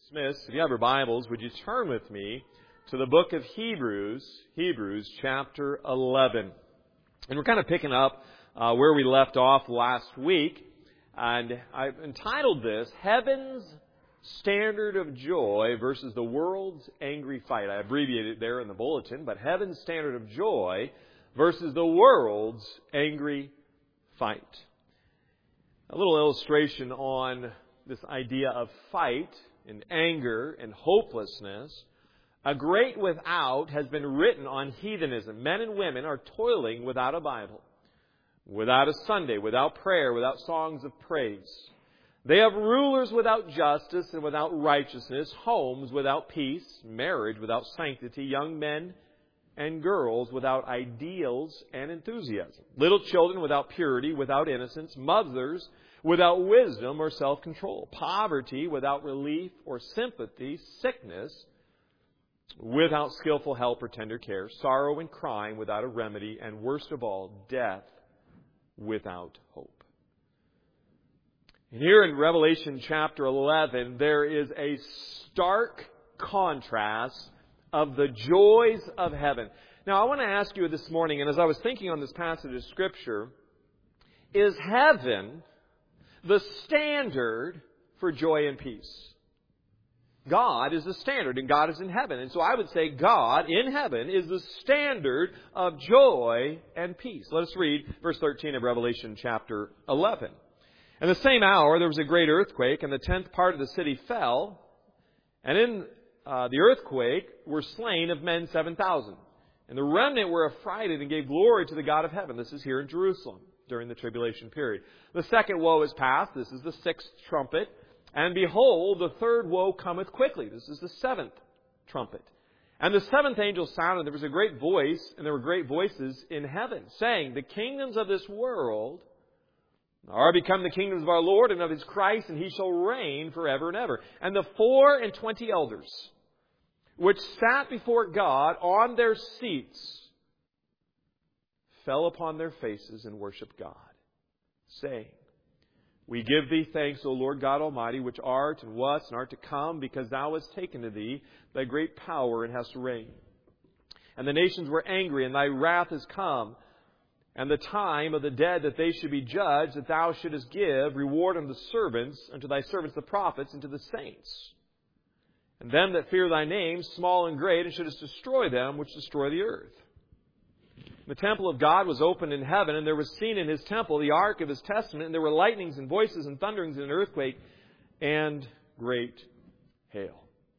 dismissed, if you have your Bibles, would you turn with me to the book of Hebrews, Hebrews chapter 11. And we're kind of picking up where we left off last week. And I've entitled this, Heaven's Standard of Joy versus the World's Angry Fight. I abbreviated it there in the bulletin, but Heaven's Standard of Joy versus the World's Angry Fight. A little illustration on this idea of fight and anger and hopelessness. A Great Without has been written on heathenism. Men and women are toiling without a Bible, without a Sunday, without prayer, without songs of praise. They have rulers without justice and without righteousness, homes without peace, marriage without sanctity, young men and girls without ideals and enthusiasm, little children without purity, without innocence, mothers without wisdom or self-control, poverty without relief or sympathy, sickness without skillful help or tender care, sorrow and crime without a remedy, and worst of all, death without hope. And here in Revelation chapter 11, there is a stark contrast of the joys of heaven. Now, I want to ask you this morning, and as I was thinking on this passage of Scripture, is heaven the standard for joy and peace? God is the standard, and God is in heaven. And so I would say God in heaven is the standard of joy and peace. Let us read verse 13 of Revelation chapter 11. In the same hour there was a great earthquake, and the 10th part of the city fell. And in the earthquake were slain of men 7,000. And the remnant were affrighted and gave glory to the God of heaven. This is here in Jerusalem during the tribulation period. The second woe is past. This is the sixth trumpet. And behold, the third woe cometh quickly. This is the seventh trumpet. And the seventh angel sounded, and there was a great voice, and there were great voices in heaven, saying, the kingdoms of this world are become the kingdoms of our Lord and of His Christ, and He shall reign forever and ever. And the 24 elders, which sat before God on their seats, fell upon their faces and worshiped God, saying, we give Thee thanks, O Lord God Almighty, which art and wast and art to come, because Thou hast taken to Thee Thy great power and hast reigned. And the nations were angry, and Thy wrath is come, and the time of the dead that they should be judged, that Thou shouldest give reward unto Thy servants the prophets, and to the saints, and them that fear Thy name, small and great, and shouldest destroy them which destroy the earth. The temple of God was opened in heaven, and there was seen in His temple the ark of His testament, and there were lightnings and voices and thunderings and an earthquake and great hail.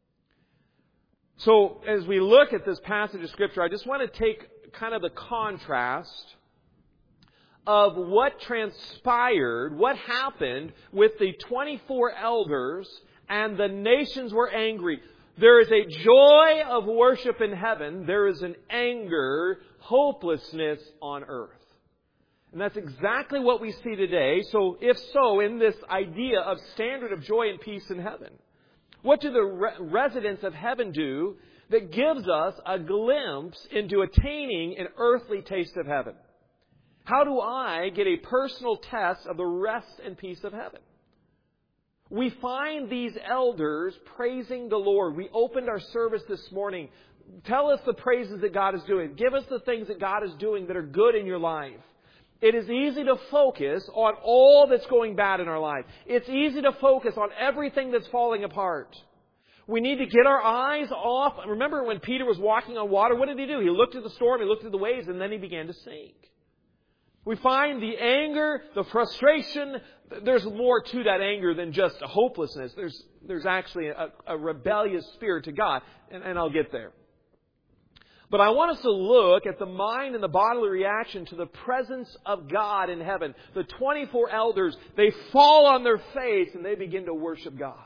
So, as we look at this passage of Scripture, I just want to take kind of the contrast of what transpired, what happened with the 24 elders, and the nations were angry. There is a joy of worship in heaven. There is an anger, hopelessness on earth. And that's exactly what we see today. So, if so, in this idea of standard of joy and peace in heaven, what do the residents of heaven do that gives us a glimpse into attaining an earthly taste of heaven? How do I get a personal test of the rest and peace of heaven? We find these elders praising the Lord. We opened our service this morning. Tell us the praises that God is doing. Give us the things that God is doing that are good in your life. It is easy to focus on all that's going bad in our life. It's easy to focus on everything that's falling apart. We need to get our eyes off. Remember when Peter was walking on water, what did he do? He looked at the storm, he looked at the waves, and then he began to sink. We find the anger, the frustration. There's more to that anger than just a hopelessness. There's actually a rebellious spirit to God. And I'll get there. But I want us to look at the mind and the bodily reaction to the presence of God in heaven. The 24 elders, they fall on their face and they begin to worship God.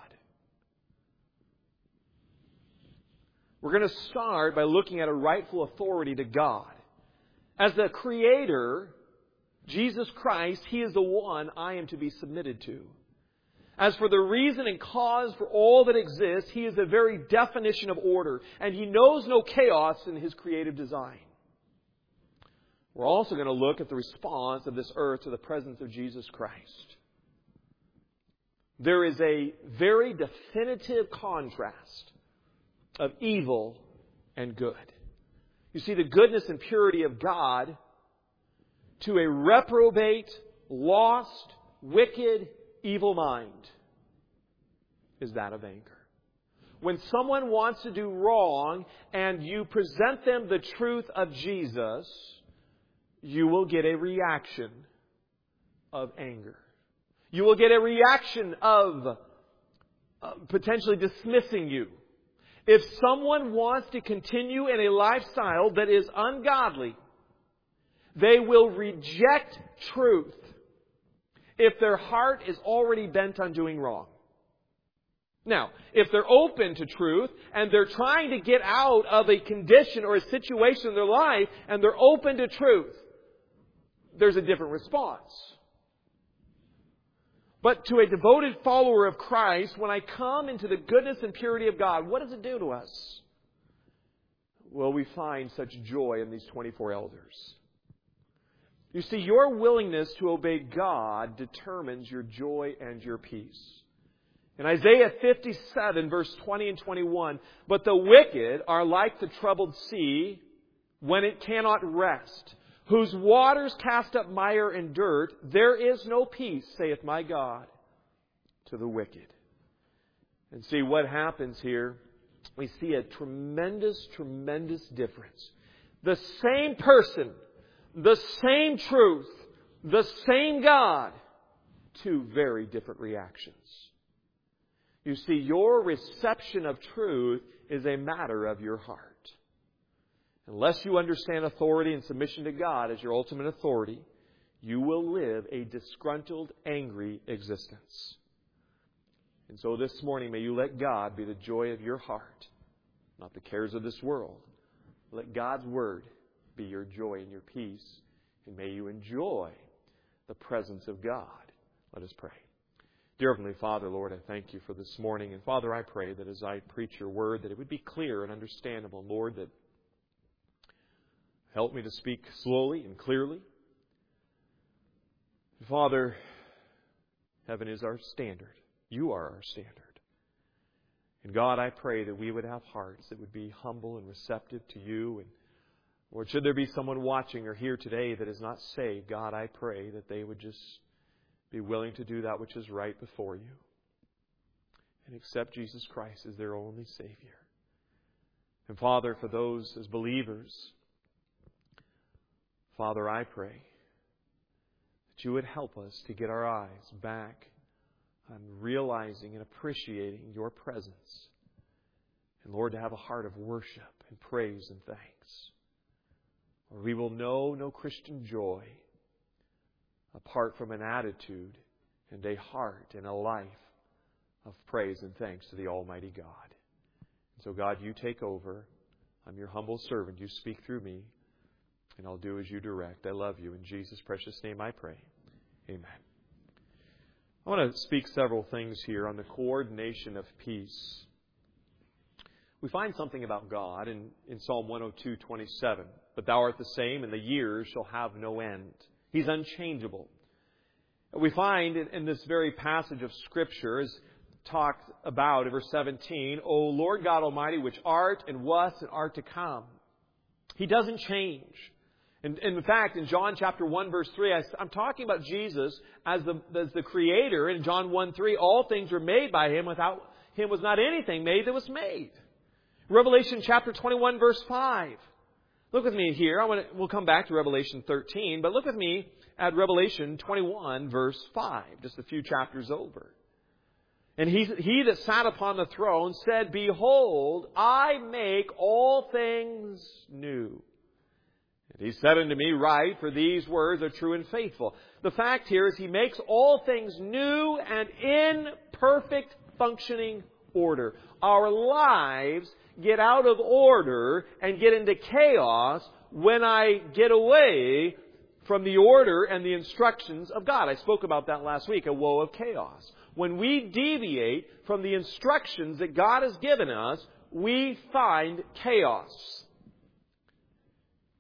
We're going to start by looking at a rightful authority to God. As the Creator, Jesus Christ, He is the one I am to be submitted to. As for the reason and cause for all that exists, He is the very definition of order. And He knows no chaos in His creative design. We're also going to look at the response of this earth to the presence of Jesus Christ. there is a very definitive contrast of evil and good. You see, the goodness and purity of God to a reprobate, lost, wicked, evil mind is that of anger. When someone wants to do wrong and you present them the truth of Jesus, you will get a reaction of anger. You will get a reaction of potentially dismissing you. If someone wants to continue in a lifestyle that is ungodly, they will reject truth if their heart is already bent on doing wrong. Now, if they're open to truth and they're trying to get out of a condition or a situation in their life and they're open to truth, there's a different response. But to a devoted follower of Christ, when I come into the goodness and purity of God, what does it do to us? Well, we find such joy in these 24 elders. You see, your willingness to obey God determines your joy and your peace. In Isaiah 57, verse 20 and 21, "But the wicked are like the troubled sea when it cannot rest, whose waters cast up mire and dirt. There is no peace, saith my God, to the wicked." And see what happens here. We see a tremendous, tremendous difference. The same person, the same truth, the same God, two very different reactions. You see, your reception of truth is a matter of your heart. Unless you understand authority and submission to God as your ultimate authority, you will live a disgruntled, angry existence. And so this morning, may you let God be the joy of your heart, not the cares of this world. Let God's Word be your joy and your peace, and may you enjoy the presence of God. Let us pray. Dear Heavenly Father, Lord, I thank you for this morning. And Father, I pray that as I preach your Word, that it would be clear and understandable. Lord, that help me to speak slowly and clearly. Father, heaven is our standard. You are our standard. And God, I pray that we would have hearts that would be humble and receptive to you. And Lord, should there be someone watching or here today that is not saved, God, I pray that they would just be willing to do that which is right before you and accept Jesus Christ as their only Savior. And Father, for those as believers, Father, I pray that you would help us to get our eyes back on realizing and appreciating your presence. And Lord, to have a heart of worship and praise and thanks. Or we will know no Christian joy apart from an attitude and a heart and a life of praise and thanks to the Almighty God. And so God, you take over. I'm your humble servant. You speak through me. And I'll do as you direct. I love you. In Jesus' precious name I pray. Amen. I want to speak several things here on the coordination of peace. We find something about God in Psalm 102:27. "But thou art the same, and the years shall have no end." He's unchangeable. We find in this very passage of Scripture is talked about in verse 17, "O Lord God Almighty, which art and was and art to come." He doesn't change. And in fact, in John chapter 1, verse 3, I'm talking about Jesus as the Creator. In John 1:3, all things were made by Him. Without Him was not anything made that was made. Revelation chapter 21, verse 5. Look with me here. We'll come back to Revelation 13, but look with me at Revelation 21, verse 5, just a few chapters over. "And he that sat upon the throne said, Behold, I make all things new. And he said unto me, Write, for these words are true and faithful." The fact here is He makes all things new and in perfect functioning order. Our lives get out of order and get into chaos when I get away from the order and the instructions of God. I spoke about that last week, a woe of chaos. When we deviate from the instructions that God has given us, we find chaos.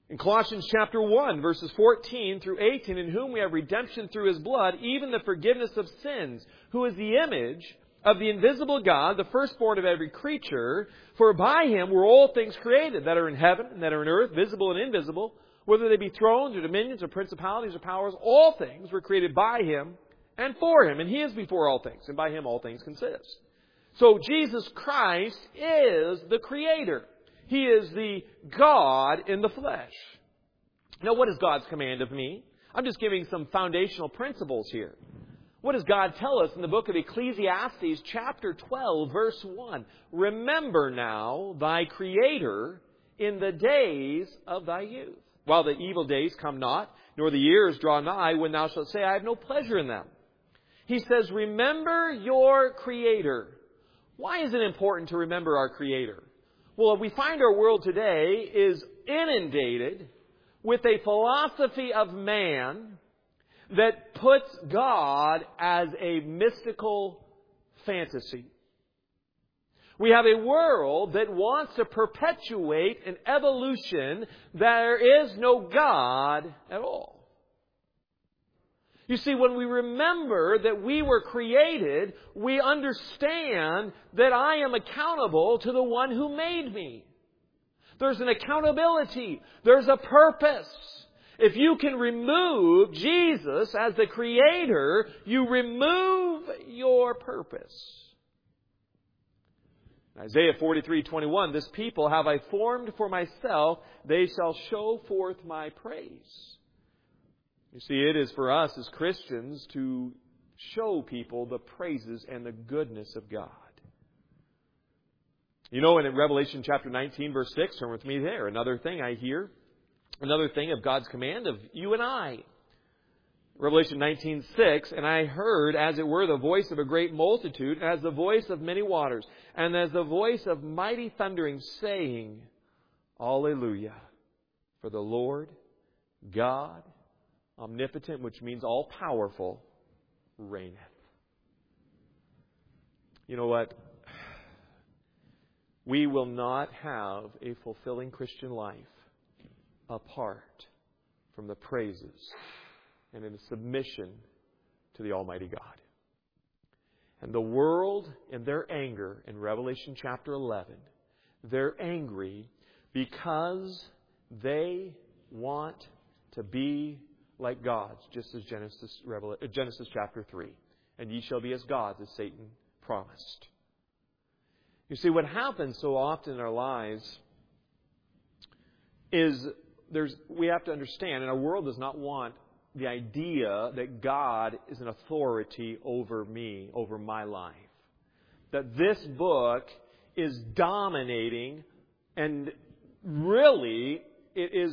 In Colossians chapter 1, verses 14 through 18, in whom we have redemption through His blood, even the forgiveness of sins, who is the image of the invisible God, the firstborn of every creature. For by Him were all things created, that are in heaven and that are in earth, visible and invisible, whether they be thrones or dominions or principalities or powers. All things were created by Him and for Him. And He is before all things, and by Him all things consist. So Jesus Christ is the Creator. He is the God in the flesh. Now, what is God's command of me? I'm just giving some foundational principles here. What does God tell us in the book of Ecclesiastes, chapter 12, verse 1? Remember now thy Creator in the days of thy youth, while the evil days come not, nor the years draw nigh, when thou shalt say, I have no pleasure in them. He says, remember your Creator. Why is it important to remember our Creator? Well, we find our world today is inundated with a philosophy of man that puts God as a mystical fantasy. We have a world that wants to perpetuate an evolution. There is no God at all. You see, when we remember that we were created, we understand that I am accountable to the one who made me. There's an accountability. There's a purpose. If you can remove Jesus as the Creator, you remove your purpose. Isaiah 43:21, this people have I formed for myself, they shall show forth my praise. You see, it is for us as Christians to show people the praises and the goodness of God. You know, in Revelation chapter 19, verse 6, turn with me there. Another thing I hear, another thing of God's command of you and I. Revelation 19:6, and I heard, as it were, the voice of a great multitude, as the voice of many waters, and as the voice of mighty thundering, saying, Alleluia, for the Lord God omnipotent, which means all powerful, reigneth. You know what? We will not have a fulfilling Christian life apart from the praises and in the submission to the Almighty God. And the world, in their anger, in Revelation chapter 11, they're angry because they want to be like gods, just as Genesis chapter 3. And ye shall be as gods, as Satan promised. You see, what happens so often in our lives is we have to understand, and our world does not want the idea that God is an authority over me, over my life. That this book is dominating, and really it is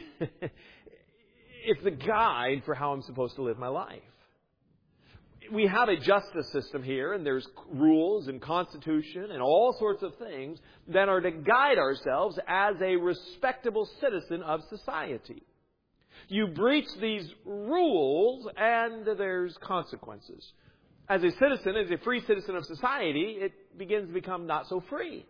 it's the guide for how I'm supposed to live my life. We have a justice system here, and there's rules and constitution and all sorts of things that are to guide ourselves as a respectable citizen of society. You breach these rules, and there's consequences. As a citizen, as a free citizen of society, it begins to become not so free.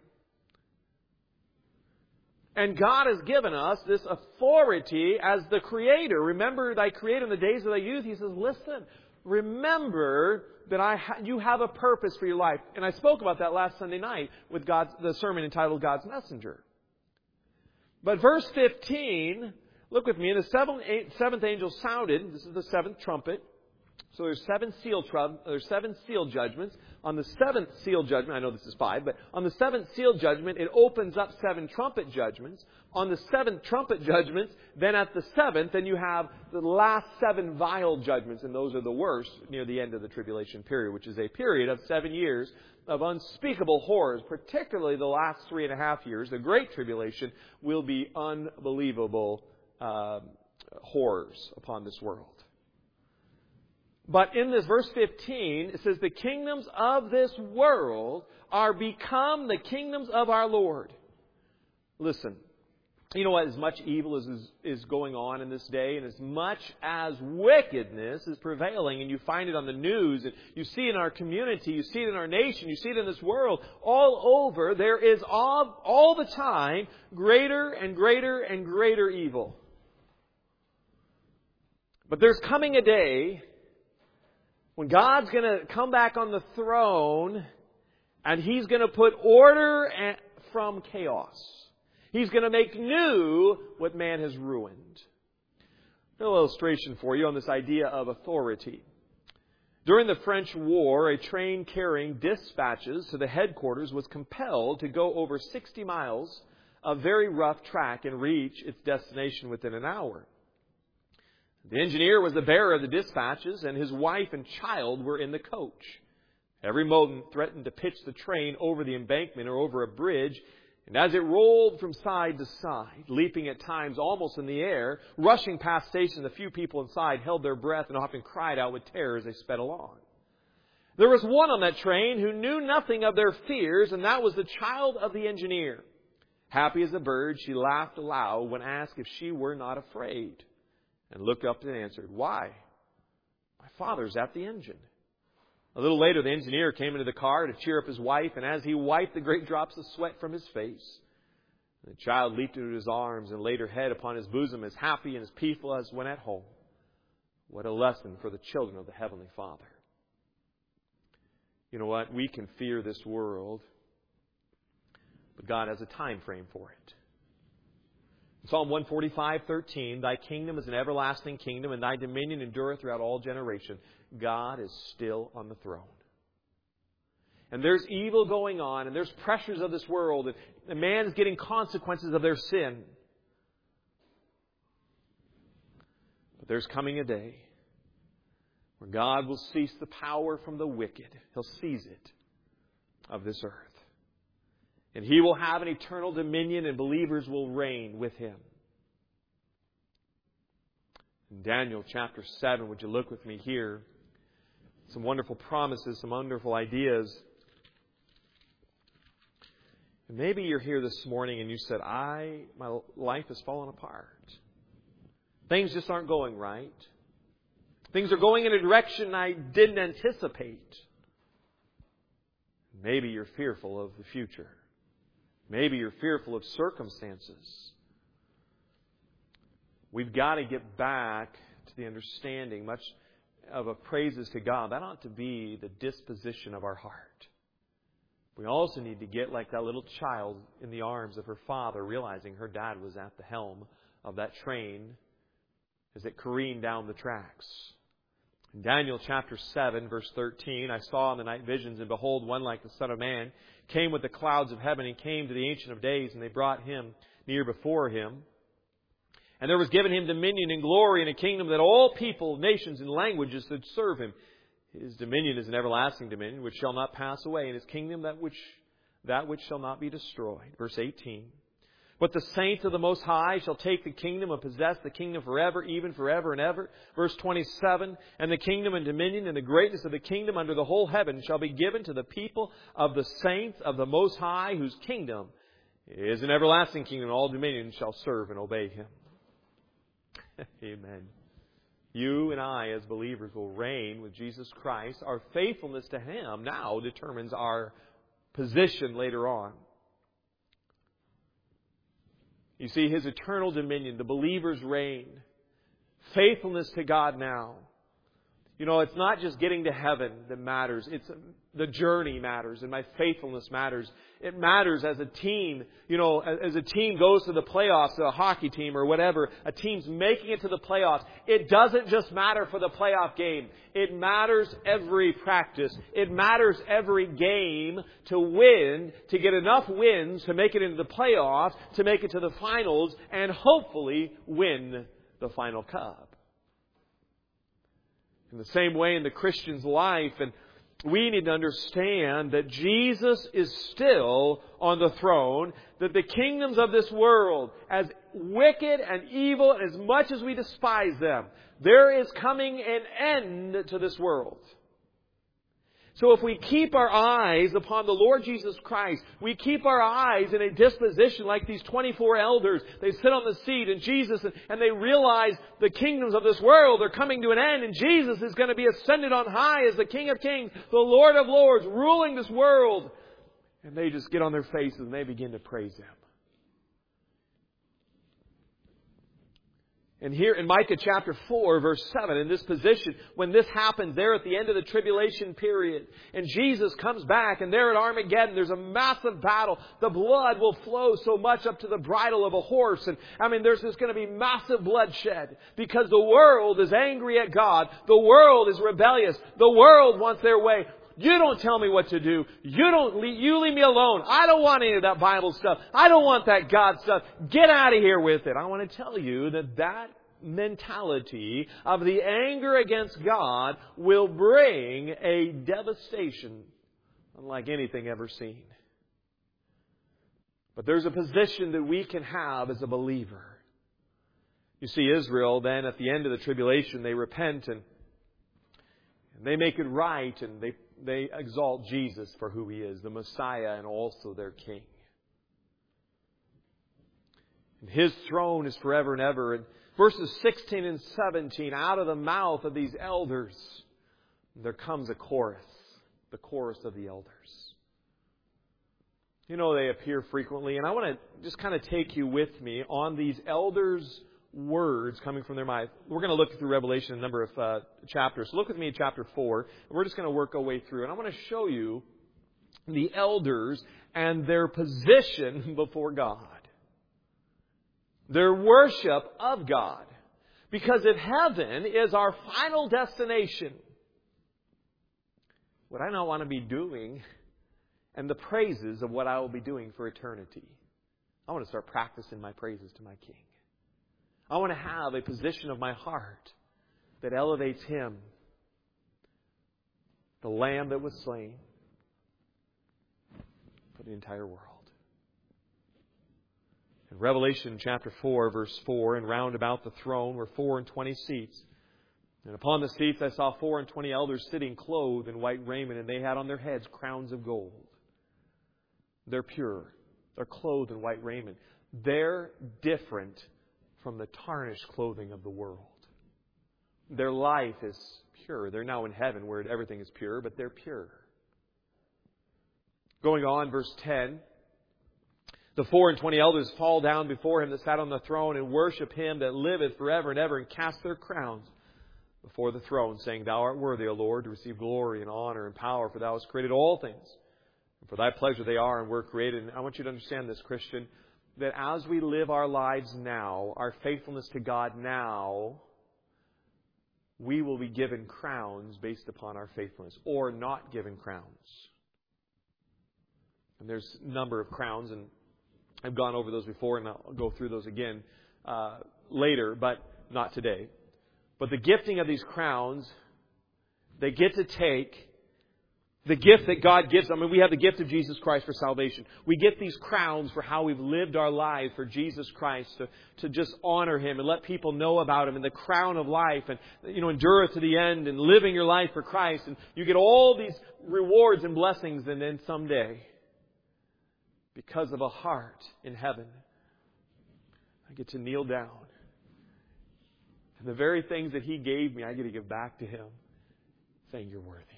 And God has given us this authority as the Creator. Remember thy Creator in the days of thy youth. He says, listen, remember that you have a purpose for your life. And I spoke about that last Sunday night with the sermon entitled God's Messenger. But verse 15, look with me. And the seventh angel sounded. This is the seventh trumpet. So there's seven seal judgments. On the seventh seal judgment, I know this is 5, but on the seventh seal judgment, it opens up 7 trumpet judgments. On the 7th trumpet judgments, then at the 7th, then you have the last 7 vial judgments, and those are the worst near the end of the tribulation period, which is a period of 7 years of unspeakable horrors, particularly the last 3.5 years. The Great Tribulation will be unbelievable horrors upon this world. But in this verse 15, it says, the kingdoms of this world are become the kingdoms of our Lord. Listen, You know what? As much evil is going on in this day, and as much as wickedness is prevailing, and you find it on the news, and you see it in our community, you see it in our nation, you see it in this world, all over, there is all the time greater and greater and greater evil. But there's coming a day when God's going to come back on the throne, and He's going to put order from chaos. He's going to make new what man has ruined. A little illustration for you on this idea of authority. During the French War, a train carrying dispatches to the headquarters was compelled to go over 60 miles of very rough track and reach its destination within an hour. The engineer was the bearer of the dispatches, and his wife and child were in the coach. Every moment threatened to pitch the train over the embankment or over a bridge. And as it rolled from side to side, leaping at times almost in the air, rushing past stations, a few people inside held their breath and often cried out with terror as they sped along. There was one on that train who knew nothing of their fears, and that was the child of the engineer. Happy as a bird, she laughed aloud when asked if she were not afraid, and looked up and answered, "Why? My father's at the engine." A little later, the engineer came into the car to cheer up his wife, and as he wiped the great drops of sweat from his face, the child leaped into his arms and laid her head upon his bosom, as happy and as peaceful as when at home. What a lesson for the children of the Heavenly Father. You know what? We can fear this world, but God has a time frame for it. Psalm 145:13, Thy kingdom is an everlasting kingdom, and Thy dominion endureth throughout all generation. God is still on the throne. And there's evil going on, and there's pressures of this world, and man is getting consequences of their sin. But there's coming a day where God will cease the power from the wicked. He'll seize it of this earth. And He will have an eternal dominion, and believers will reign with Him. In Daniel chapter 7, would you look with me here? Some wonderful promises, some wonderful ideas. And maybe you're here this morning and you said, my life has fallen apart. Things just aren't going right. Things are going in a direction I didn't anticipate. Maybe you're fearful of the future. Maybe you're fearful of circumstances. We've got to get back to the understanding, much of a praises to God. That ought to be the disposition of our heart. We also need to get like that little child in the arms of her father, realizing her dad was at the helm of that train as it careened down the tracks. In Daniel chapter 7, verse 13, I saw in the night visions, and behold, one like the Son of Man came with the clouds of heaven, and came to the Ancient of Days, and they brought Him near before Him. And there was given Him dominion and glory and a kingdom that all people, nations, and languages should serve Him. His dominion is an everlasting dominion which shall not pass away, and His kingdom that which shall not be destroyed. Verse 18. But the saints of the Most High shall take the kingdom and possess the kingdom forever, even forever and ever. Verse 27. And the kingdom and dominion and the greatness of the kingdom under the whole heaven shall be given to the people of the saints of the Most High, whose kingdom is an everlasting kingdom, and all dominion shall serve and obey Him. Amen. You and I, as believers, will reign with Jesus Christ. Our faithfulness to Him now determines our position later on. You see, His eternal dominion, the believer's reign, faithfulness to God now. You know, it's not just getting to heaven that matters. It's the journey matters, and my faithfulness matters. It matters as a team. You know, as a team goes to the playoffs, a hockey team or whatever, a team's making it to the playoffs. It doesn't just matter for the playoff game. It matters every practice. It matters every game to win, to get enough wins to make it into the playoffs, to make it to the finals, and hopefully win the final cup. In the same way in the Christian's life, and we need to understand that Jesus is still on the throne, that the kingdoms of this world, as wicked and evil, as much as we despise them, there is coming an end to this world. So if we keep our eyes upon the Lord Jesus Christ, we keep our eyes in a disposition like these 24 elders. They sit on the seat and Jesus, and they realize the kingdoms of this world are coming to an end, and Jesus is going to be ascended on high as the King of Kings, the Lord of Lords, ruling this world. And they just get on their faces and they begin to praise Him. And here in Micah chapter 4, verse 7, in this position, when this happens, there at the end of the tribulation period, and Jesus comes back, and there at Armageddon, there's a massive battle. The blood will flow so much up to the bridle of a horse. And there's just going to be massive bloodshed because the world is angry at God. The world is rebellious. The world wants their way. You don't tell me what to do. You leave me alone. I don't want any of that Bible stuff. I don't want that God stuff. Get out of here with it. I want to tell you that mentality of the anger against God will bring a devastation unlike anything ever seen. But there's a position that we can have as a believer. You see, Israel then at the end of the tribulation, they repent and they make it right, and they exalt Jesus for who He is, the Messiah and also their King. And His throne is forever and ever. And verses 16 and 17, out of the mouth of these elders, there comes a chorus, the chorus of the elders. You know, they appear frequently, and I want to just kind of take you with me on these elders' words coming from their mouth. We're going to look through Revelation, a number of chapters. So look with me at chapter 4. And we're just going to work our way through. And I want to show you the elders and their position before God. Their worship of God. Because if heaven is our final destination, would I not want to be doing and the praises of what I will be doing for eternity? I want to start practicing my praises to my King. I want to have a position of my heart that elevates Him, the Lamb that was slain for the entire world. In Revelation chapter 4, verse 4, and round about the throne were 24 seats. And upon the seats I saw 24 elders sitting clothed in white raiment, and they had on their heads crowns of gold. They're pure. They're clothed in white raiment. They're different from the tarnished clothing of the world. Their life is pure. They're now in heaven where everything is pure, but they're pure. Going on, verse 10. The 24 elders fall down before Him that sat on the throne and worship Him that liveth forever and ever, and cast their crowns before the throne, saying, Thou art worthy, O Lord, to receive glory and honor and power, for Thou hast created all things. And for Thy pleasure they are and were created. And I want you to understand this, Christian, that as we live our lives now, our faithfulness to God now, we will be given crowns based upon our faithfulness, or not given crowns. And there's a number of crowns, and I've gone over those before, and I'll go through those again later, but not today. But the gifting of these crowns, they get to take the gift that God gives. We have the gift of Jesus Christ for salvation. We get these crowns for how we've lived our lives for Jesus Christ, to just honor Him and let people know about Him, and the crown of life, and endure to the end, and living your life for Christ. And you get all these rewards and blessings, and then someday, because of a heart in heaven, I get to kneel down. And the very things that He gave me, I get to give back to Him, saying, You're worthy.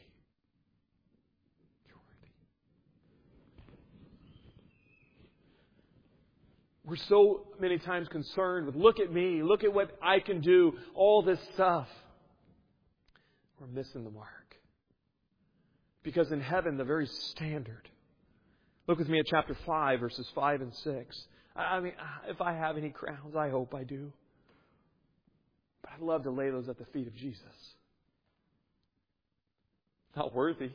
We're so many times concerned with, look at me, look at what I can do, all this stuff. We're missing the mark. Because in heaven, the very standard. Look with me at chapter 5, verses 5 and 6. If I have any crowns, I hope I do. But I'd love to lay those at the feet of Jesus. Not worthy.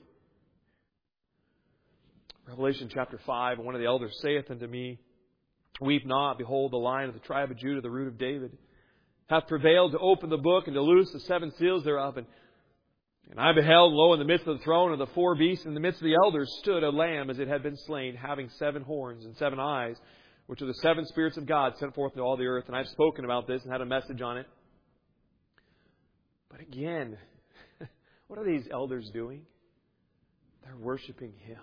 Revelation chapter 5, one of the elders saith unto me, Weep not, behold, the Lion of the tribe of Judah, the root of David, hath prevailed to open the book and to loose the 7 seals thereof. And I beheld, lo, in the midst of the throne of the 4 beasts, in the midst of the elders, stood a lamb as it had been slain, having 7 horns and 7 eyes, which are the 7 spirits of God sent forth into all the earth. And I've spoken about this and had a message on it. But again, what are these elders doing? They're worshiping Him.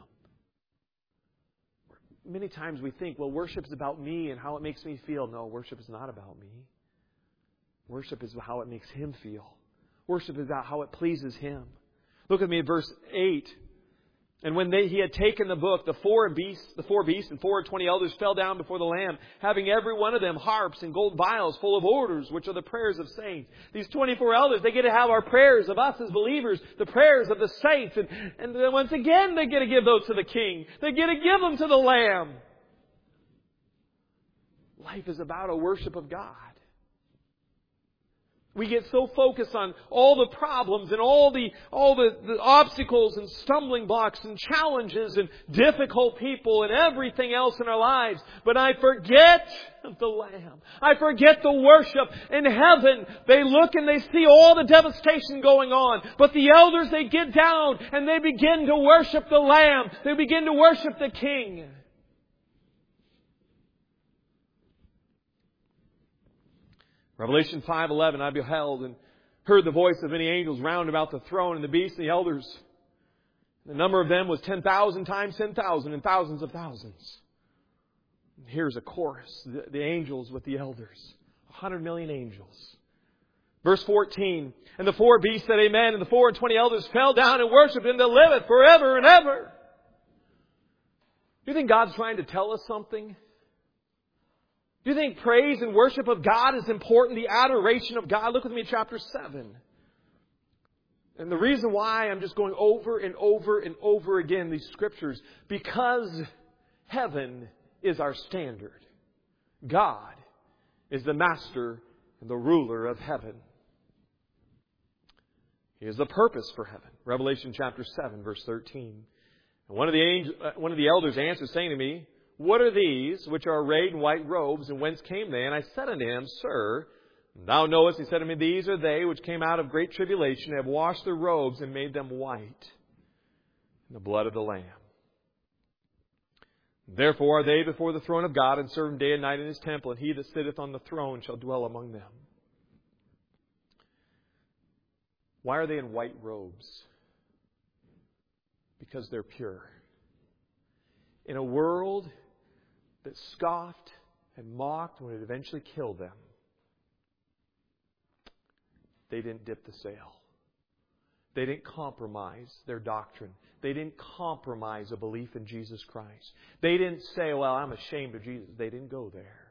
Many times we think, well, worship is about me and how it makes me feel. No, worship is not about me. Worship is how it makes Him feel. Worship is about how it pleases Him. Look at me at verse 8. And when He had taken the book, the four beasts and 24 elders fell down before the Lamb, having every one of them harps and gold vials full of orders, which are the prayers of saints. These 24 elders, they get to have our prayers of us as believers, the prayers of the saints. And then once again, they get to give those to the King. They get to give them to the Lamb. Life is about a worship of God. We get so focused on all the problems and all the obstacles and stumbling blocks and challenges and difficult people and everything else in our lives. But I forget the Lamb. I forget the worship. In heaven, they look and they see all the devastation going on. But the elders, they get down and they begin to worship the Lamb. They begin to worship the King. Revelation 5:11, I beheld and heard the voice of many angels round about the throne and the beast and the elders. The number of them was 10,000 times 10,000 and thousands of thousands. And here's a chorus, the angels with the elders. 100 million angels. Verse 14, and the four beasts said amen, and the 24 elders fell down and worshipped Him that liveth forever and ever. Do you think God's trying to tell us something? Do you think praise and worship of God is important? The adoration of God? Look with me at chapter 7. And the reason why I'm just going over and over and over again these scriptures, because heaven is our standard. God is the master and the ruler of heaven. He is the purpose for heaven. Revelation chapter 7, verse 13. And one of the elders answered, saying to me, what are these which are arrayed in white robes, and whence came they? And I said unto him, Sir, thou knowest, he said to me, these are they which came out of great tribulation, and have washed their robes and made them white in the blood of the Lamb. Therefore are they before the throne of God, and serve Him day and night in His temple, and He that sitteth on the throne shall dwell among them. Why are they in white robes? Because they're pure. In a world that scoffed and mocked when it eventually killed them, they didn't dip the sail. They didn't compromise their doctrine. They didn't compromise a belief in Jesus Christ. They didn't say, well, I'm ashamed of Jesus. They didn't go there.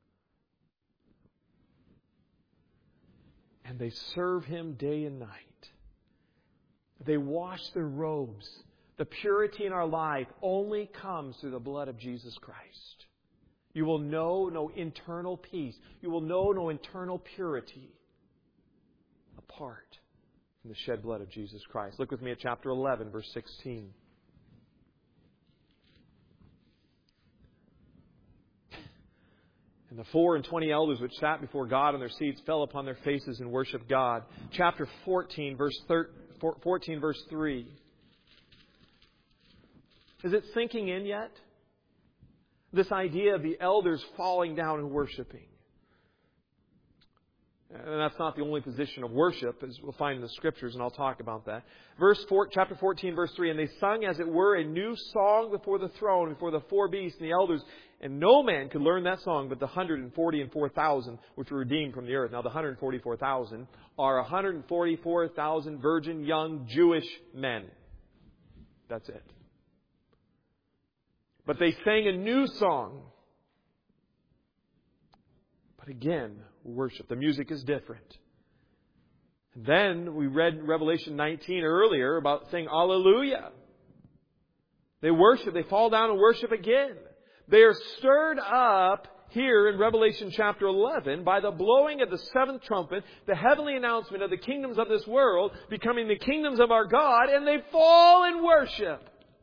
And they serve Him day and night. They wash their robes. The purity in our life only comes through the blood of Jesus Christ. You will know no internal peace. You will know no internal purity apart from the shed blood of Jesus Christ. Look with me at chapter 11, verse 16. And the 24 elders which sat before God on their seats fell upon their faces and worshiped God. Chapter 14, verse 3. Is it sinking in yet? This idea of the elders falling down and worshiping. And that's not the only position of worship, as we'll find in the Scriptures, and I'll talk about that. Chapter 14, verse 3, and they sung, as it were, a new song before the throne, before the four beasts and the elders, and no man could learn that song but the 144,000 which were redeemed from the earth. Now, the 144,000 are 144,000 virgin young Jewish men. That's it. But they sang a new song. But again, worship. The music is different. And then we read Revelation 19 earlier about saying Alleluia. They worship. They fall down and worship again. They are stirred up here in Revelation chapter 11 by the blowing of the seventh trumpet, the heavenly announcement of the kingdoms of this world becoming the kingdoms of our God, and they fall in worship.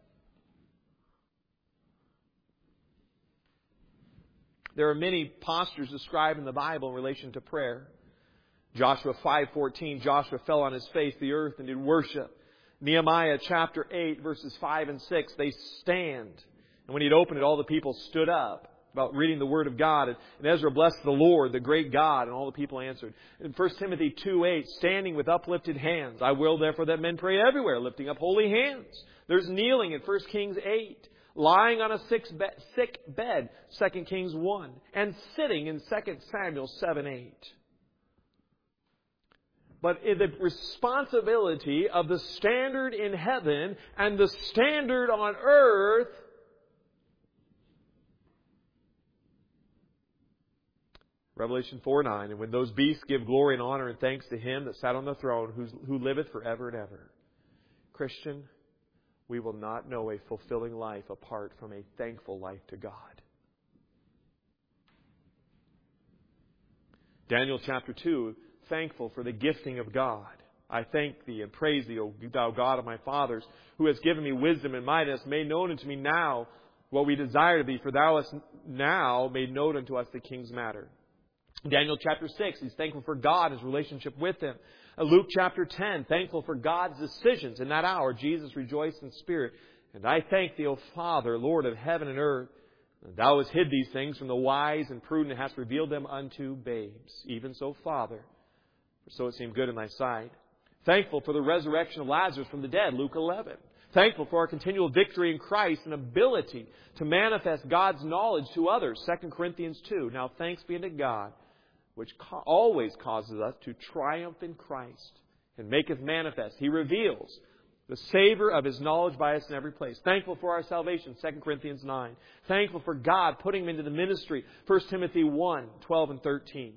There are many postures described in the Bible in relation to prayer. Joshua 5:14, Joshua fell on his face, the earth, and did worship. Nehemiah chapter 8, verses 5 and 6, they stand. And when he'd opened it, all the people stood up. about reading the Word of God. And Ezra blessed the Lord, the great God, and all the people answered. In 1 Timothy 2:8, standing with uplifted hands. I will therefore that men pray everywhere, lifting up holy hands. There's kneeling in 1 Kings 8. Lying on a sick bed, 2 Kings 1. And sitting in 2 Samuel 7:8. But the responsibility of the standard in heaven and the standard on earth Revelation 4:9, and when those beasts give glory and honor and thanks to Him that sat on the throne, who liveth forever and ever. Christian, we will not know a fulfilling life apart from a thankful life to God. Daniel chapter 2, thankful for the gifting of God. I thank Thee and praise Thee, O Thou God of my fathers, who hast given me wisdom and might, and hast made known unto me now what we desire of Thee, for Thou hast now made known unto us the King's matter. Daniel chapter 6, he's thankful for God, His relationship with Him. Luke chapter 10, thankful for God's decisions. In that hour, Jesus rejoiced in spirit. And I thank Thee, O Father, Lord of heaven and earth, that Thou hast hid these things from the wise and prudent, and hast revealed them unto babes. Even so, Father, for so it seemed good in Thy sight. Thankful for the resurrection of Lazarus from the dead, Luke 11. Thankful for our continual victory in Christ and ability to manifest God's knowledge to others, 2 Corinthians 2. Now thanks be unto God, which always causes us to triumph in Christ and maketh manifest. He reveals the savor of His knowledge by us in every place. Thankful for our salvation, 2 Corinthians 9. Thankful for God putting Him into the ministry, 1 Timothy 1, 12 and 13.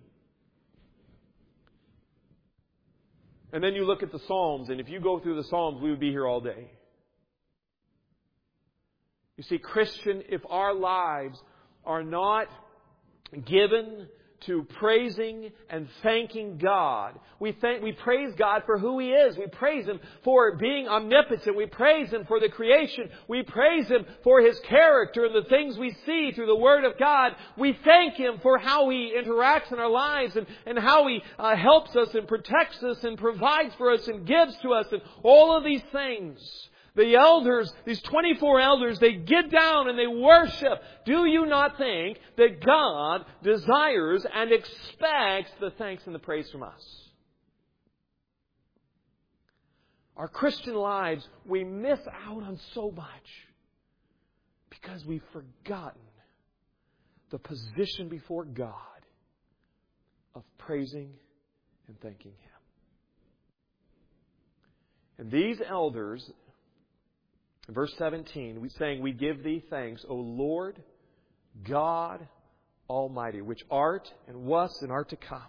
And then you look at the Psalms, and if you go through the Psalms, we would be here all day. You see, Christian, if our lives are not given to praising and thanking God. We praise God for who He is. We praise Him for being omnipotent. We praise Him for the creation. We praise Him for His character and the things we see through the Word of God. We thank Him for how He interacts in our lives and how He helps us and protects us and provides for us and gives to us and all of these things. The elders, these 24 elders, they get down and they worship. Do you not think that God desires and expects the thanks and the praise from us? Our Christian lives, we miss out on so much because we've forgotten the position before God of praising and thanking Him. And these elders, in verse 17, we saying, we give Thee thanks, O Lord, God Almighty, which art and was and art to come.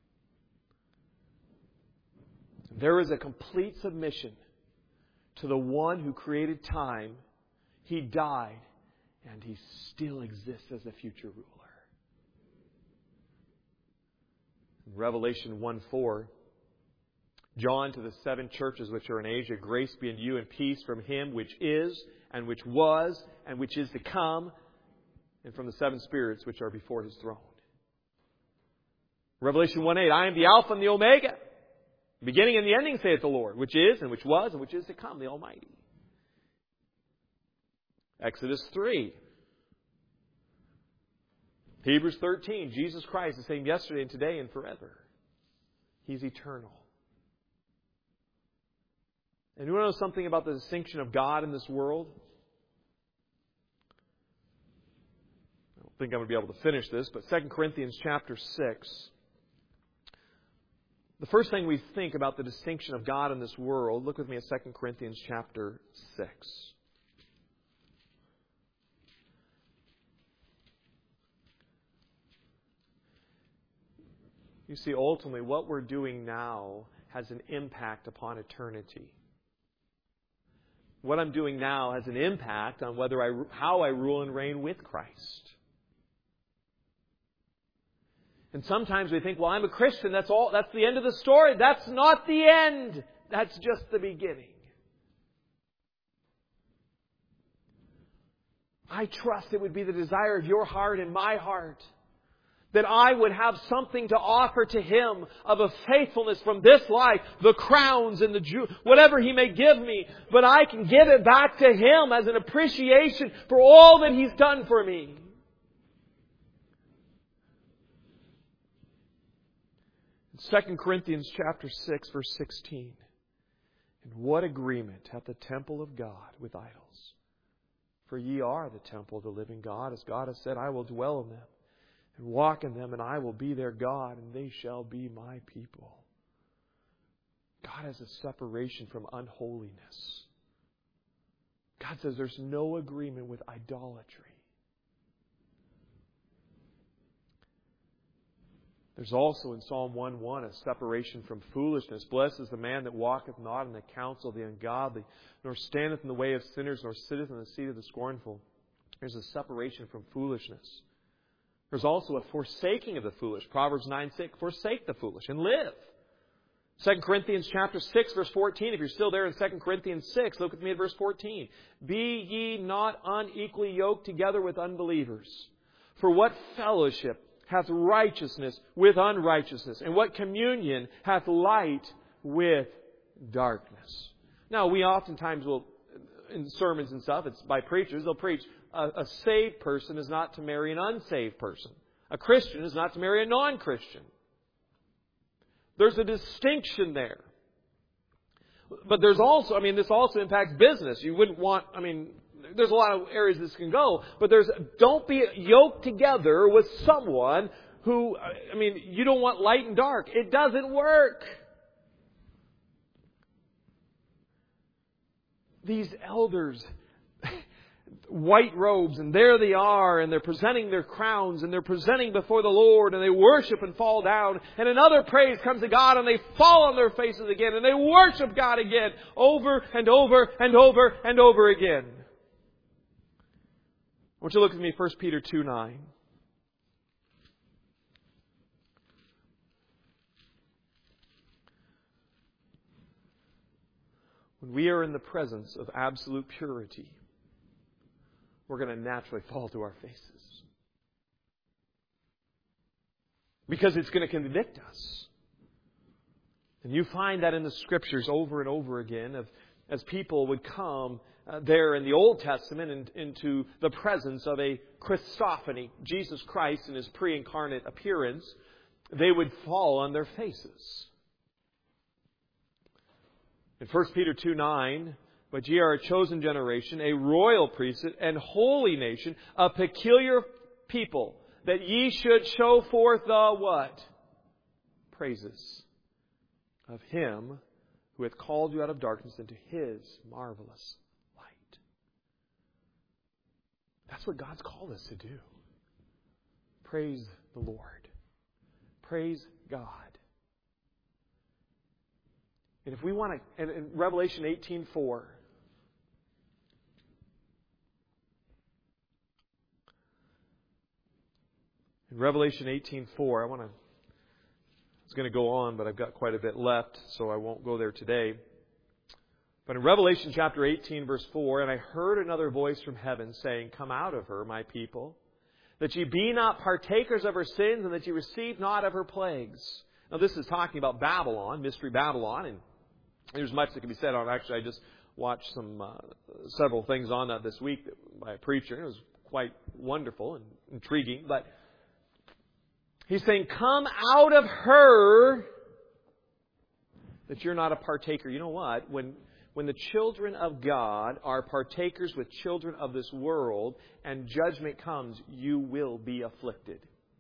There is a complete submission to the one who created time. He died, and He still exists as a future ruler. In Revelation 1:4, John, to the 7 churches which are in Asia, grace be unto you and peace from Him which is, and which was, and which is to come, and from the 7 spirits which are before His throne. Revelation 1:8, I am the Alpha and the Omega, beginning and the ending, saith the Lord, which is, and which was, and which is to come, the Almighty. Exodus 3. Hebrews 13, Jesus Christ the same yesterday and today and forever. He's eternal. And you want to know something about the distinction of God in this world? I don't think I'm going to be able to finish this, but 2 Corinthians chapter 6. The first thing we think about the distinction of God in this world, look with me at 2 Corinthians chapter 6. You see, ultimately, what we're doing now has an impact upon eternity. What I'm doing now has an impact on how I rule and reign with Christ. And sometimes we think, well, I'm a Christian, that's the end of the story. That's not the end. That's just the beginning. I trust it would be the desire of your heart and my heart that I would have something to offer to Him of a faithfulness from this life, the crowns and whatever He may give me, but I can give it back to Him as an appreciation for all that He's done for me. 2 Corinthians chapter 6, verse 16. And what agreement hath the temple of God with idols? For ye are the temple of the living God, as God hath said, I will dwell in them, and walk in them, and I will be their God, and they shall be my people. God has a separation from unholiness. God says there's no agreement with idolatry. There's also in Psalm 1:1 a separation from foolishness. Blessed is the man that walketh not in the counsel of the ungodly, nor standeth in the way of sinners, nor sitteth in the seat of the scornful. There's a separation from foolishness. There's also a forsaking of the foolish. Proverbs 9:6, forsake the foolish and live. 2 Corinthians chapter 6, verse 14. If you're still there in 2 Corinthians 6, look with me at verse 14. Be ye not unequally yoked together with unbelievers. For what fellowship hath righteousness with unrighteousness? And what communion hath light with darkness? Now, we oftentimes will, in sermons and stuff, it's by preachers, they'll preach, a saved person is not to marry an unsaved person. A Christian is not to marry a non-Christian. There's a distinction there. But there's also, this also impacts business. You wouldn't want, there's a lot of areas this can go, but don't be yoked together with someone who, you don't want light and dark. It doesn't work. These elders, white robes, and there they are, and they're presenting their crowns, and they're presenting before the Lord, and they worship and fall down, and another praise comes to God, and they fall on their faces again, and they worship God again, over and over and over and over again. I want you to look with me, 1 Peter 2:9. When we are in the presence of absolute purity, we're going to naturally fall to our faces. Because it's going to convict us. And you find that in the Scriptures over and over again, as people would come there in the Old Testament into the presence of a Christophany, Jesus Christ in His pre-incarnate appearance, they would fall on their faces. In 1 Peter 2:9, but ye are a chosen generation, a royal priesthood, and holy nation, a peculiar people, that ye should show forth the what? Praises of Him who hath called you out of darkness into His marvelous light. That's what God's called us to do. Praise the Lord. Praise God. And if we want to, in Revelation 18:4, in Revelation 18:4, I was going to go on, but I've got quite a bit left, so I won't go there today. But in Revelation chapter 18, verse 4, and I heard another voice from heaven saying, Come out of her, my people, that ye be not partakers of her sins, and that ye receive not of her plagues. Now this is talking about Babylon, Mystery Babylon, and there's much that can be said on it. Actually, I just watched several things on that this week by a preacher. It was quite wonderful and intriguing. But he's saying, come out of her, that you're not a partaker. You know what? When the children of God are partakers with children of this world and judgment comes, you will be afflicted.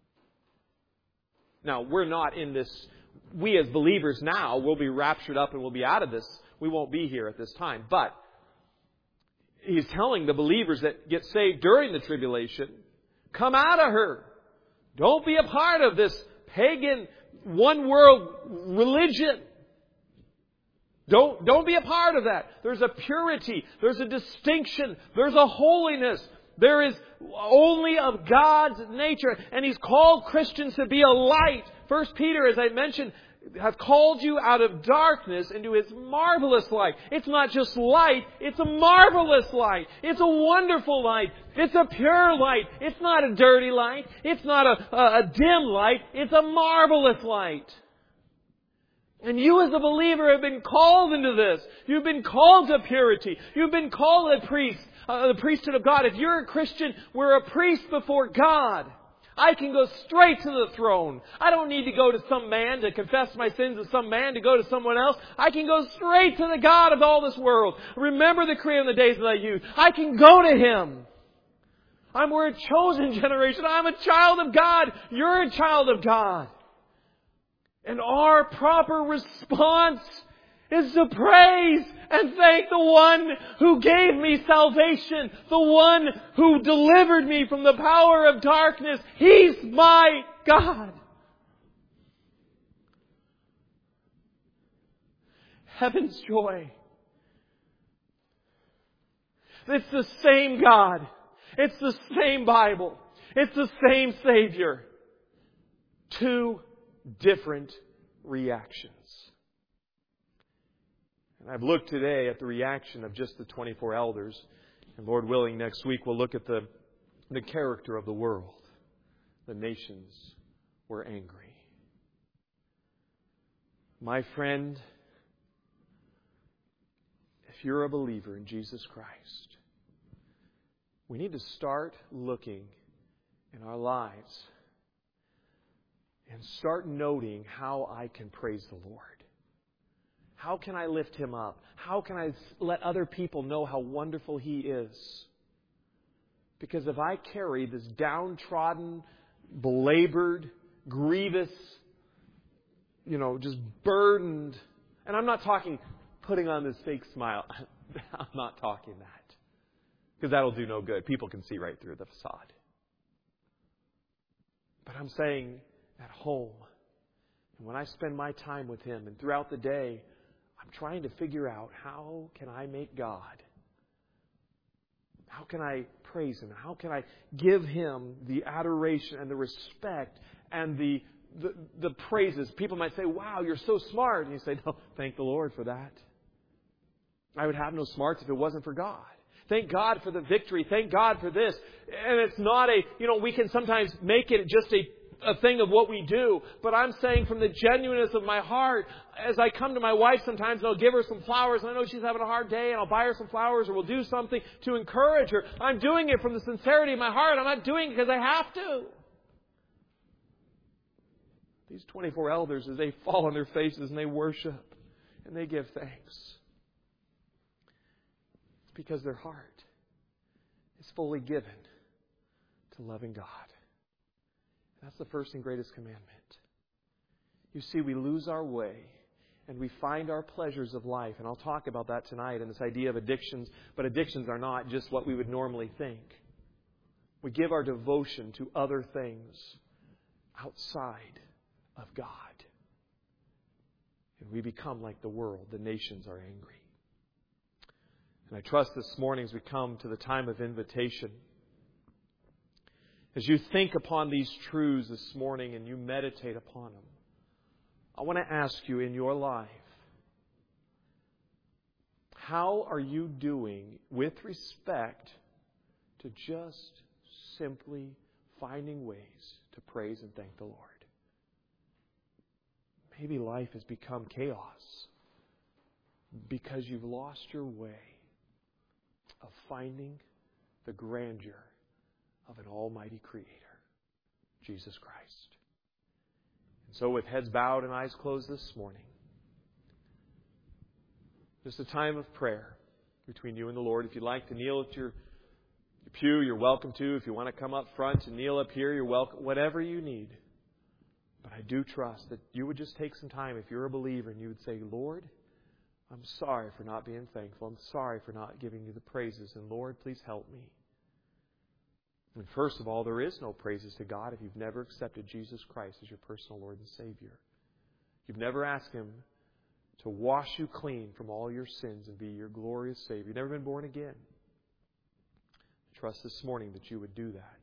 Now, we're not in this. We as believers now will be raptured up and will be out of this. We won't be here at this time. But He's telling the believers that get saved during the tribulation, come out of her. Don't be a part of this pagan one world religion. Don't be a part of that. There's a purity. There's a distinction. There's a holiness. There is only of God's nature. And He's called Christians to be a light. 1 Peter, as I mentioned, hath called you out of darkness into His marvelous light. It's not just light. It's a marvelous light. It's a wonderful light. It's a pure light. It's not a dirty light. It's not a dim light. It's a marvelous light. And you as a believer have been called into this. You've been called to purity. You've been called a priest, the priesthood of God. If you're a Christian, we're a priest before God. I can go straight to the throne. I don't need to go to some man to confess my sins to some man, to go to someone else. I can go straight to the God of all this world. Remember the Creator in the days of thy youth. I can go to Him. We're a chosen generation. I'm a child of God. You're a child of God. And our proper response is to praise and thank the one who gave me salvation, the one who delivered me from the power of darkness. He's my God. Heaven's joy. It's the same God. It's the same Bible. It's the same Savior. Two different reactions. And I've looked today at the reaction of just the 24 elders. And Lord willing, next week we'll look at the character of the world. The nations were angry. My friend, if you're a believer in Jesus Christ, we need to start looking in our lives and start noting how I can praise the Lord. How can I lift Him up? How can I let other people know how wonderful He is? Because if I carry this downtrodden, belabored, grievous, just burdened, and I'm not talking putting on this fake smile. I'm not talking that. Because that'll do no good. People can see right through the facade. But I'm saying at home, and when I spend my time with Him, and throughout the day, I'm trying to figure out how can I make God? How can I praise Him? How can I give Him the adoration and the respect and the praises? People might say, wow, you're so smart. And you say, no, thank the Lord for that. I would have no smarts if it wasn't for God. Thank God for the victory. Thank God for this. And it's not we can sometimes make it just a thing of what we do. But I'm saying from the genuineness of my heart, as I come to my wife sometimes and I'll give her some flowers and I know she's having a hard day and I'll buy her some flowers or we'll do something to encourage her. I'm doing it from the sincerity of my heart. I'm not doing it because I have to. These 24 elders, as they fall on their faces and they worship and they give thanks, it's because their heart is fully given to loving God. That's the first and greatest commandment. You see, we lose our way and we find our pleasures of life. And I'll talk about that tonight and this idea of addictions. But addictions are not just what we would normally think. We give our devotion to other things outside of God. And we become like the world. The nations are angry. And I trust this morning as we come to the time of invitation, as you think upon these truths this morning and you meditate upon them, I want to ask you in your life, how are you doing with respect to just simply finding ways to praise and thank the Lord? Maybe life has become chaos because you've lost your way of finding the grandeur of an almighty Creator, Jesus Christ. And so with heads bowed and eyes closed this morning, just a time of prayer between you and the Lord. If you'd like to kneel at your pew, you're welcome to. If you want to come up front and kneel up here, you're welcome. Whatever you need. But I do trust that you would just take some time, if you're a believer, and you would say, Lord, I'm sorry for not being thankful. I'm sorry for not giving you the praises. And Lord, please help me. And first of all, there is no praises to God if you've never accepted Jesus Christ as your personal Lord and Savior. You've never asked Him to wash you clean from all your sins and be your glorious Savior. You've never been born again. I trust this morning that you would do that.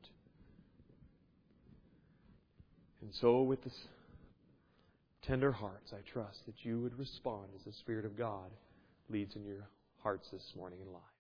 And so with this tender hearts, I trust that you would respond as the Spirit of God leads in your hearts this morning in life.